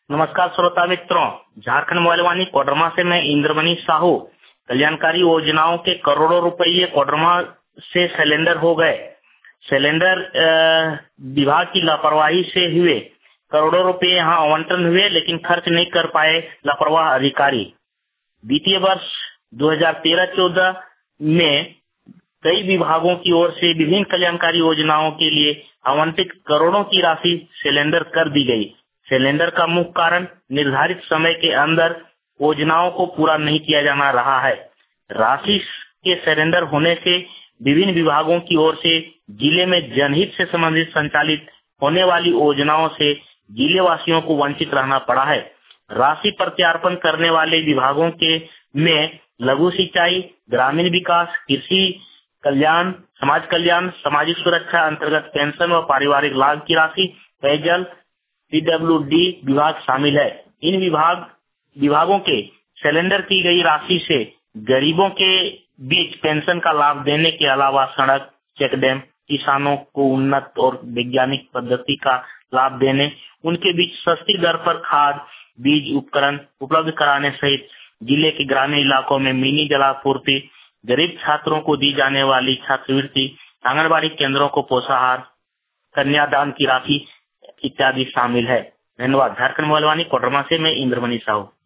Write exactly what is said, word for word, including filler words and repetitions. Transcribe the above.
नमस्कार श्रोता मित्रों, झारखंड मोबाइल वाणी कोडरमा से मैं इंद्रमणि साहू। कल्याणकारी योजनाओं के करोड़ों रुपये कोडरमा से सिलेंडर हो गए। सिलेंडर विभाग की लापरवाही से हुए करोड़ों रुपए यहाँ आवंटन हुए, लेकिन खर्च नहीं कर पाए लापरवाह अधिकारी। वित्तीय वर्ष दो हज़ार तेरह चौदह में कई विभागों की ओर से विभिन्न कल्याणकारी योजनाओं के लिए आवंटित करोड़ों की राशि सिलेंडर कर दी गई। सिलेंडर का मुख्य कारण निर्धारित समय के अंदर योजनाओं को पूरा नहीं किया जाना रहा है। राशि के सिलेंडर होने से विभिन्न विभागों की ओर से जिले में जनहित से संबंधित संचालित होने वाली योजनाओं से जिले वासियों को वंचित रहना पड़ा है। राशि प्रत्यार्पण करने वाले विभागों के में लघु सिंचाई, ग्रामीण विकास, कृषि कल्याण, समाज कल्याण, सामाजिक सुरक्षा अंतर्गत पेंशन व पारिवारिक लाभ की राशि, पेयजल, पीडब्ल्यूडी विभाग शामिल है। इन विभाग विभागों के सिलेंडर की गई राशि से गरीबों के बीच पेंशन का लाभ देने के अलावा सड़क, चेक डैम, किसानों को उन्नत और वैज्ञानिक पद्धति का लाभ देने, उनके बीच सस्ती दर पर खाद, बीज, उपकरण उपलब्ध कराने सहित जिले के ग्रामीण इलाकों में मिनी जलापूर्ति, गरीब छात्रों को दी जाने वाली छात्रवृत्ति, आंगनबाड़ी केंद्रों को पोषाहार, कन्यादान की राशि इत्यादि शामिल है। धन्यवाद। झारखंड मोबाइल वाणी कोडरमा से मैं इंद्रमणि साहू।